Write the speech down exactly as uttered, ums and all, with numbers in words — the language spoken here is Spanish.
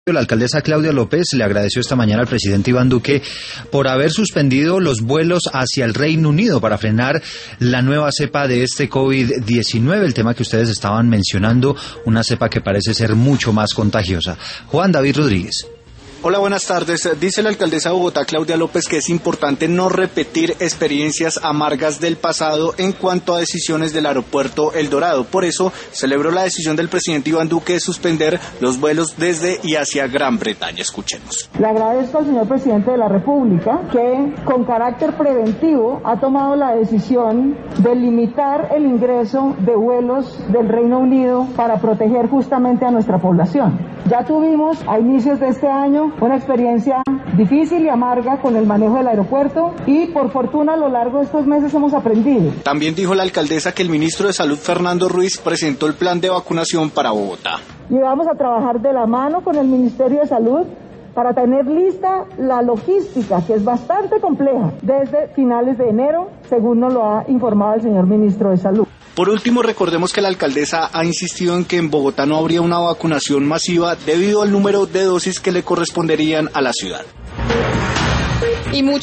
La alcaldesa Claudia López le agradeció esta mañana al presidente Iván Duque por haber suspendido los vuelos hacia el Reino Unido para frenar la nueva cepa de este COVID diecinueve, el tema que ustedes estaban mencionando, una cepa que parece ser mucho más contagiosa. Juan David Rodríguez. Hola, buenas tardes. Dice la alcaldesa de Bogotá, Claudia López, que es importante no repetir experiencias amargas del pasado en cuanto a decisiones del aeropuerto El Dorado. Por eso, celebró la decisión del presidente Iván Duque de suspender los vuelos desde y hacia Gran Bretaña. Escuchemos. Le agradezco al señor presidente de la República que, con carácter preventivo, ha tomado la decisión de limitar el ingreso de vuelos del Reino Unido para proteger justamente a nuestra población. Ya tuvimos, a inicios de este año, una experiencia difícil y amarga con el manejo del aeropuerto y, por fortuna, a lo largo de estos meses hemos aprendido. También dijo la alcaldesa que el ministro de Salud, Fernando Ruiz, presentó el plan de vacunación para Bogotá. Y vamos a trabajar de la mano con el Ministerio de Salud para tener lista la logística, que es bastante compleja, desde finales de enero, según nos lo ha informado el señor ministro de Salud. Por último, recordemos que la alcaldesa ha insistido en que en Bogotá no habría una vacunación masiva debido al número de dosis que le corresponderían a la ciudad. Y mucho